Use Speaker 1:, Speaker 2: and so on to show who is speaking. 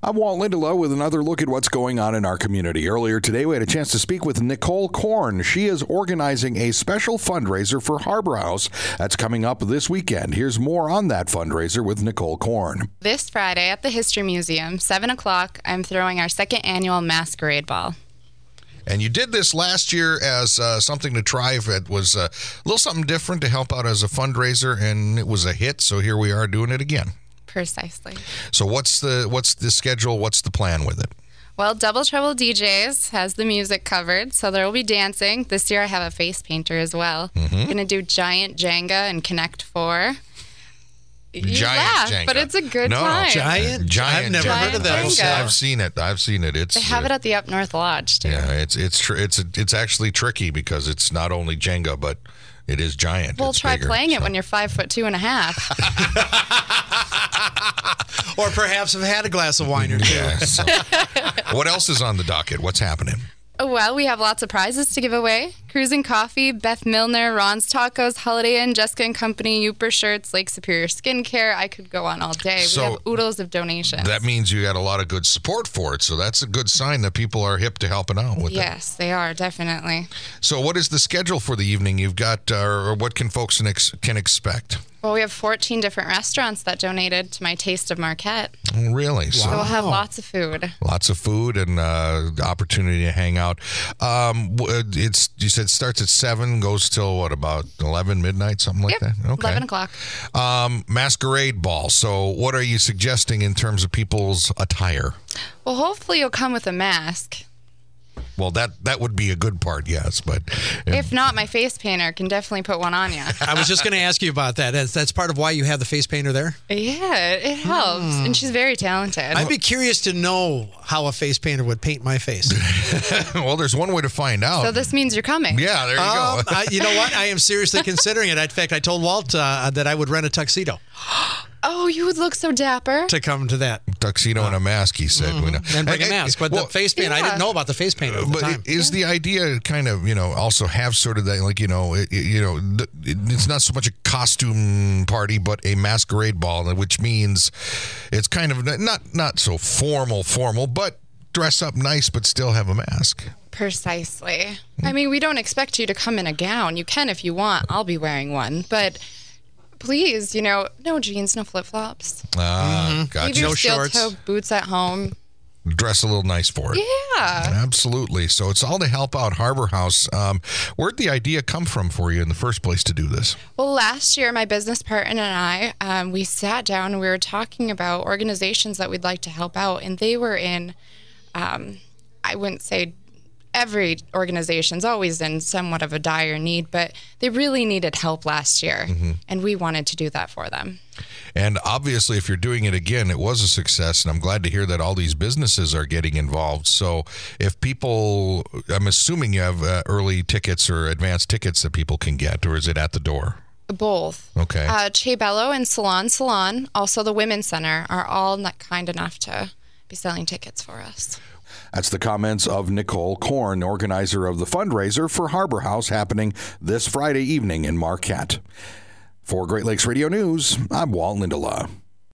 Speaker 1: I'm Walt Lindelof with another look at what's going on in our community. Earlier today, we had a chance to speak with Nicole Korn. She is organizing a special fundraiser for Harbor House that's coming up this weekend. Here's more on that fundraiser with Nicole Korn.
Speaker 2: This Friday at the History Museum, 7 o'clock, I'm throwing our second annual masquerade ball.
Speaker 3: And you did this last year as something to try. It was a little something different to help out as a fundraiser, and it was a hit, so here we are doing it again.
Speaker 2: Precisely.
Speaker 3: So what's the schedule? What's the plan with it?
Speaker 2: Well, Double Trouble DJs has the music covered, so there will be dancing. This year I have a face painter as well. I'm going to do giant Jenga and Connect 4. You laugh,
Speaker 3: Jenga.
Speaker 2: but it's a good time.
Speaker 4: Giant. I've never heard of that.
Speaker 2: Jenga.
Speaker 3: I've seen it.
Speaker 2: They have it at the Up North Lodge too.
Speaker 3: Yeah, it's actually tricky because it's not only Jenga, but it is giant.
Speaker 2: We'll
Speaker 3: it's
Speaker 2: try
Speaker 3: bigger,
Speaker 2: playing it when you're 5'2.5".
Speaker 4: Or perhaps have had a glass of wine or two.
Speaker 3: Yeah, so. What else is on the docket? What's happening?
Speaker 2: Well, we have lots of prizes to give away. Cruising Coffee, Beth Milner, Ron's Tacos, Holiday Inn, Jessica and Company, Uper Shirts, Lake Superior Skincare. I could go on all day.
Speaker 3: So
Speaker 2: we have oodles of donations.
Speaker 3: That means you got a lot of good support for it. So that's a good sign that people are hip to helping out with it.
Speaker 2: Yes, they are, definitely.
Speaker 3: So what is the schedule for the evening? You've got, or what can folks can expect?
Speaker 2: Well, we have 14 different restaurants that donated to my Taste of Marquette.
Speaker 3: Oh, really?
Speaker 2: So we'll have lots of food.
Speaker 3: Lots of food and opportunity to hang out. You said it starts at 7, goes till what, about 11 midnight, something like that? Okay.
Speaker 2: 11 o'clock.
Speaker 3: Masquerade ball. So what are you suggesting in terms of people's attire?
Speaker 2: Well, hopefully you'll come with a mask.
Speaker 3: Well, that would be a good part, yes. But
Speaker 2: if not, my face painter can definitely put one on you.
Speaker 4: I was just going to ask you about that. That's part of why you have the face painter there?
Speaker 2: Yeah, it helps. And she's very talented.
Speaker 4: I'd be curious to know how a face painter would paint my face.
Speaker 3: Well, there's one way to find out.
Speaker 2: So this means you're coming.
Speaker 3: Yeah, there you go.
Speaker 4: You know what? I am seriously considering it. In fact, I told Walt that I would rent a tuxedo.
Speaker 2: Oh, you would look so dapper.
Speaker 4: To come to that.
Speaker 3: Tuxedo and a mask, he said.
Speaker 4: And bring a mask. But the face paint, I didn't know about the face paint at the time.
Speaker 3: Is the idea kind of, also have sort of that, like, it's not so much a costume party, but a masquerade ball, which means it's kind of not so formal, but dress up nice, but still have a mask.
Speaker 2: Precisely. I mean, we don't expect you to come in a gown. You can if you want. I'll be wearing one. But please, no jeans, no flip-flops.
Speaker 3: Gotcha.
Speaker 2: Leave your
Speaker 4: No shorts.
Speaker 2: steel-toe boots at home.
Speaker 3: Dress a little nice for it.
Speaker 2: Yeah.
Speaker 3: Absolutely. So it's all to help out Harbor House. Where'd the idea come from for you in the first place to do this?
Speaker 2: Well, last year, my business partner and I, we sat down and we were talking about organizations that we'd like to help out. And they were in, I wouldn't say every organization's always in somewhat of a dire need, but they really needed help last year, and we wanted to do that for them.
Speaker 3: And obviously, if you're doing it again, it was a success, and I'm glad to hear that all these businesses are getting involved. So if people, I'm assuming you have early tickets or advanced tickets that people can get, or is it at the door?
Speaker 2: Both.
Speaker 3: Okay.
Speaker 2: Che Bello and Salon, also the Women's Center, are all kind enough to be selling tickets for us.
Speaker 1: That's the comments of Nicole Korn, organizer of the fundraiser for Harbor House happening this Friday evening in Marquette. For Great Lakes Radio News, I'm Walt Lindelof.